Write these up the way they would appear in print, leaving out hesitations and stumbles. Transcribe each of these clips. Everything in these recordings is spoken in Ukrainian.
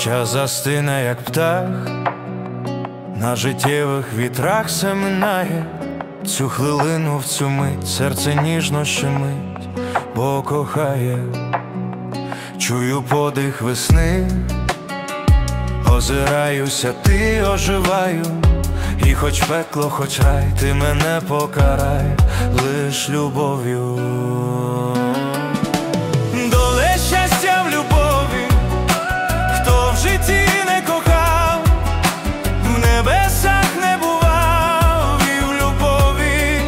Час застине, як птах, на життєвих вітрах се минає. Цю хвилину, в цю мить серце ніжно щемить, бо кохає. Чую подих весни, озираюся, ти оживаю. І хоч пекло, хоч рай, ти мене покарай лиш любов'ю. Доле щастя в любові, хто в житті не кохав, в небесах не бував і в любові.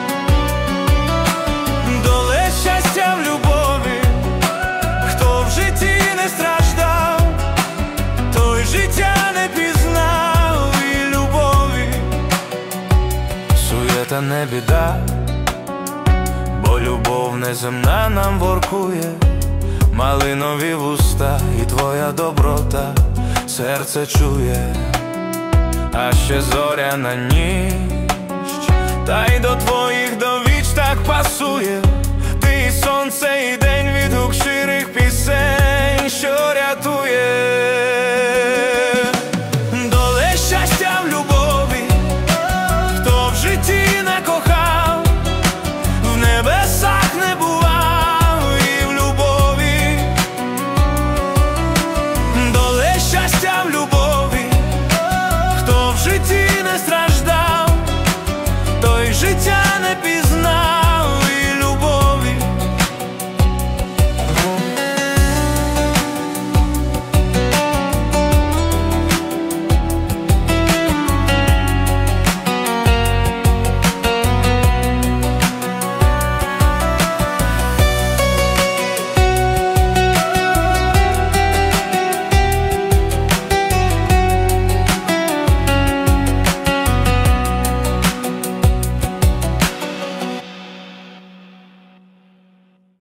Доле щастя в любові, хто в житті не страждав, той життя не пізнав і любові. Суєта не біда, бо любов неземна нам воркує. Малинові вуста і твоя доброта серце чує. А ще зоряна ніч, та й до твоїх довіч так пасує. Ти і сонце, і день, відгук щирих пісень, що рятує. Доле щастя в любові,